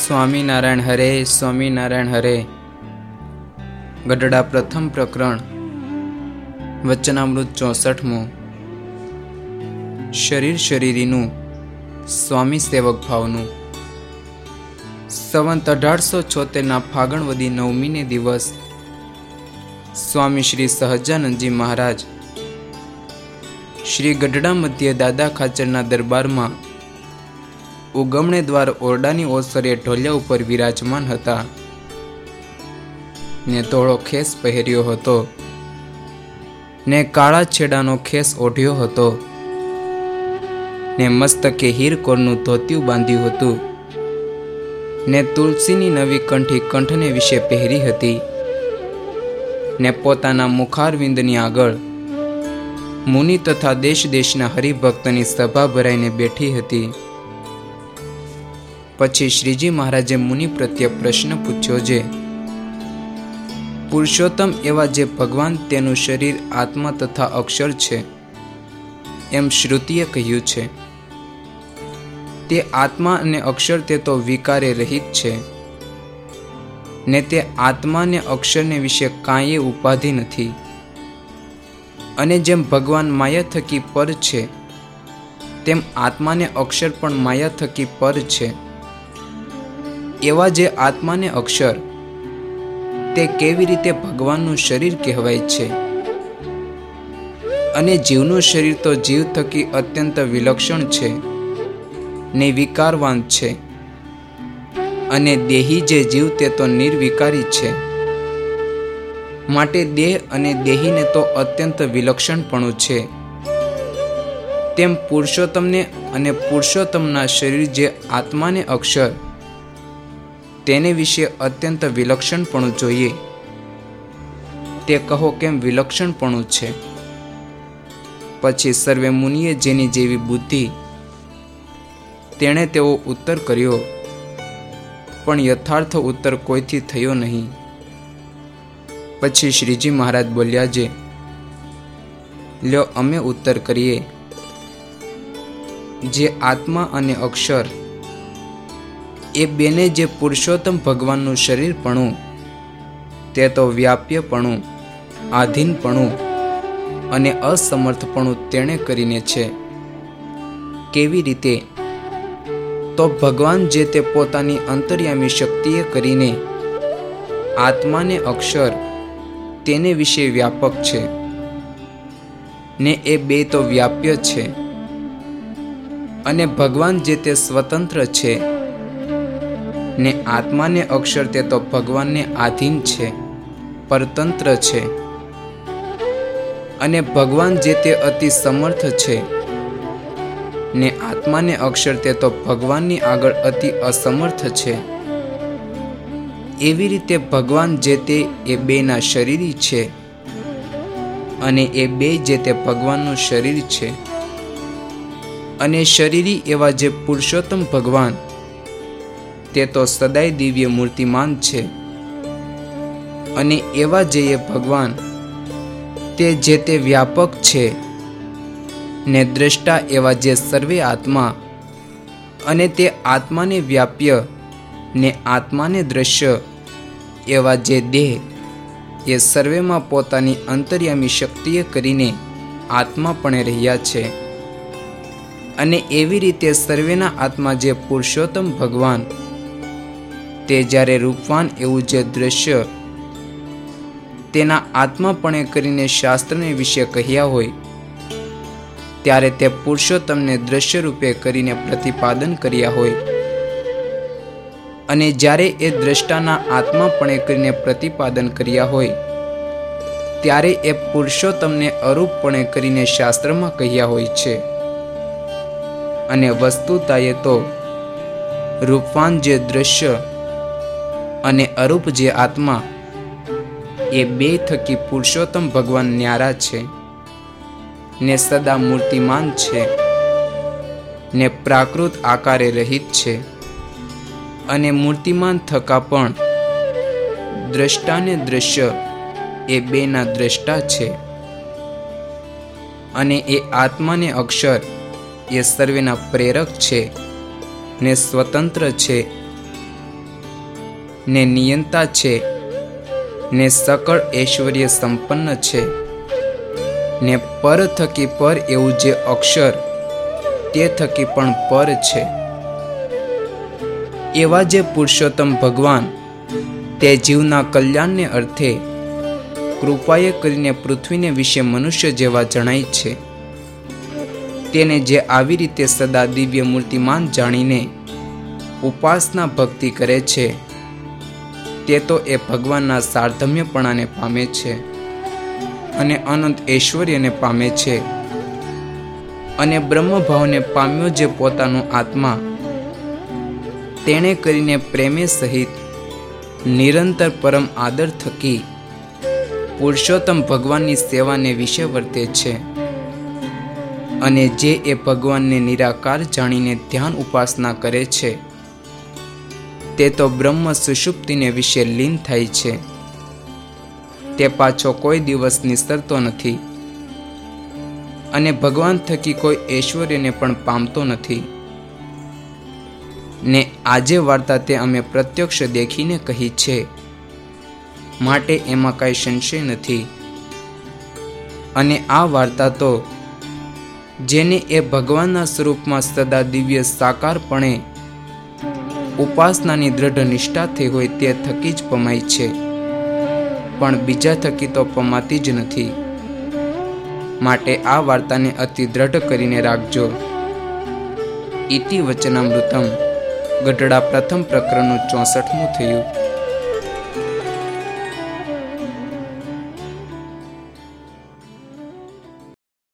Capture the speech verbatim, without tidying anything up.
સ્વામિનારાયણ હરે સ્વામિનારાયણ હરે. ગઢડા પ્રથમ પ્રકરણ વચનામૃત ચોસઠમું. શરીર શરીરીનું સ્વામી સેવક ભાવનું. સંવંત અઢારસો છોતેરના ફાગણવદી નવમીને દિવસ સ્વામી શ્રી સહજાનંદજી મહારાજ શ્રી ગઢડા મધ્યે દાદા ખાચરના દરબારમાં ઉગમણે દ્વાર ઓરડાની ઓસરે ઢોલિયા ઉપર વિરાજમાન હતા ને ધોળો ખેસ પહેર્યો હતો ને કાળા છેડાનો ખેસ ઓઢ્યો હતો ને મસ્તકે હીરકોરનું ધોતિયું બાંધ્યું હતું ને તુલસીની નવી કંઠી કંઠને વિશે પહેરી હતી ને પોતાના મુખારવિંદની આગળ મુનિ તથા દેશ દેશના હરિભક્તની સભા ભરાઈને બેઠી હતી. પછી શ્રીજી મહારાજે મુનિ પ્રત્યે પ્રશ્ન પૂછ્યો છે, પુરુષોત્તમ એવા જે ભગવાન તેનું શરીર આત્મા તથા અક્ષર છે એમ શ્રુતિએ કહ્યું છે. તે આત્મા અને અક્ષર તે તો વિકારે રહિત છે ને તે આત્મા ને અક્ષરને વિશે કાંઈ ઉપાધિ નથી. અને જેમ ભગવાન માયા થકી પર છે તેમ આત્માને અક્ષર પણ માયા થકી પર છે. એવા જે આત્માને અક્ષર તે કેવી રીતે ભગવાનનું શરીર કહેવાય છે? અને જીવનું શરીર તો જીવ થકી અત્યંત વિલક્ષણ છે ને વિકારવાન છે, અને દેહી જે જીવ તે તો નિર્વિકારી છે. માટે દેહ અને દેહીને તો અત્યંત વિલક્ષણપણું છે. તેમ પુરુષોત્તમને અને પુરુષોત્તમના શરીર જે આત્માને અક્ષર તેને વિશે અત્યંત વિલક્ષણપણું જોઈએ. તે કહો કેમ વિલક્ષણપણું છે? પછી સર્વે મુનિએ જેની જેવી બુદ્ધિ તેણે તેવો ઉત્તર કર્યો, પણ યથાર્થ ઉત્તર કોઈથી થયો નહીં. પછી શ્રીજી મહારાજ બોલ્યા છે, લ્યો અમે ઉત્તર કરીએ. જે આત્મા અને અક્ષર એ બેને જે પુરુષોત્તમ ભગવાનનું શરીરપણું તે તો વ્યાપ્યપણું, આધીનપણું અને અસમર્થપણું તેણે કરીને છે. કેવી રીતે? તો ભગવાન જે તે પોતાની અંતર્યામી શક્તિએ કરીને આત્માને અક્ષર તેને વિશે વ્યાપક છે ને એ બે તો વ્યાપ્ય છે. અને ભગવાન જે તે સ્વતંત્ર છે ને આત્માને અક્ષર તે તો ભગવાનને આધીન છે, પરતંત્ર છે. અને ભગવાન જે તે અતિ સમર્થ છે ને આત્માને અક્ષર તે તો ભગવાનની આગળ અતિ અસમર્થ છે. એવી રીતે ભગવાન જે તે એ બેના શરીરી છે અને એ બે જે તે ભગવાનનું શરીર છે. અને શરીરી એવા જે પુરુષોત્તમ ભગવાન તે તો સદાય દિવ્ય મૂર્તિમાન છે. અને એવા જે એ ભગવાન તે જે તે વ્યાપક છે ને દ્રષ્ટા એવા જે સર્વે આત્મા અને તે આત્માને વ્યાપ્ય ને આત્માને દ્રશ્ય એવા જે દેહ એ સર્વેમાં પોતાની અંતર્યામી શક્તિએ કરીને આત્માપણે રહ્યા છે. અને એવી રીતે સર્વેના આત્મા જે પુરુષોત્તમ ભગવાન તે જ્યારે રૂપવાન એવું જે દ્રશ્ય તેના આત્માપણે કરીને શાસ્ત્રને વિશે કહ્યા હોય ત્યારે તે પુરુષોત્તમને દ્રશ્ય રૂપે કરીને પ્રતિપાદન કર્યા હોય. અને જ્યારે એ દ્રષ્ટાના આત્માપણે કરીને પ્રતિપાદન કર્યા હોય ત્યારે એ પુરુષોત્તમને અરૂપપણે કરીને શાસ્ત્રમાં કહ્યા હોય છે. અને વસ્તુતાએ તો રૂપવાન જે દ્રશ્ય અને અરૂપ જે આત્મા એ બે થકી પુરુષોત્તમ ભગવાન ન્યારા છે ને સદા મૂર્તિમાન છે ને પ્રાકૃત આકારે રહિત છે. અને મૂર્તિમાન થકા પણ દ્રષ્ટાને દ્રશ્ય એ બેના દ્રષ્ટા છે. અને એ આત્માને અક્ષર એ સર્વેના પ્રેરક છે ને સ્વતંત્ર છે ને નિયંતા છે, ને સકળ ઐશ્વર્ય સંપન્ન છે, ને પર થકી પર એવું જે અક્ષર તે થકી પણ પર છે, એવા જે પુરુષોત્તમ ભગવાન તે જીવના કલ્યાણને અર્થે કૃપાએ કરીને પૃથ્વીને વિશે મનુષ્ય જેવા જણાય છે, તેને જે આવી રીતે સદા દિવ્ય મૂર્તિમાન જાણીને ઉપાસના ભક્તિ કરે છે, તે તો એ ભગવાનના સાર્ધમ્યપણાને પામે છે અને અનંત ઐશ્વર્યને પામે છે, અને બ્રહ્મભાવને પામ્યો જે પોતાનો આત્મા તેણે કરીને પ્રેમે સહિત નિરંતર પરમ આદર થકી પુરુષોત્તમ ભગવાનની સેવાને વિશે વર્તે છે, અને જે એ ભગવાનને નિરાકાર જાણીને ધ્યાન ઉપાસના કરે છે, તે તો બ્રહ્મ સુષુપ્તિને વિશે લીન થાય છે, તે પાછો કોઈ દિવસ નિસરતો નથી અને ભગવાન થકી કોઈ ઐશ્વર્યને પણ પામતો નથી. ને આજે વાર્તા તે અમે પ્રત્યક્ષ દેખીને કહી છે, માટે એમાં કાંઈ સંશય નથી. અને આ વાર્તા તો જેને એ ભગવાનના સ્વરૂપમાં સદા દિવ્ય સાકારપણે ઉપાસનાની દ્રઢ નિષ્ઠા થઈ હોય તે થકી જ પમાય છે, પણ બીજા થકી તો પમાતી જ નથી. માટે આ વાર્તાને અતિ દ્રઢ કરીને રાખજો. ઇતિ વચનામૃતમ ગઢડા પ્રથમ પ્રકરણનું ચોસઠમું થયું.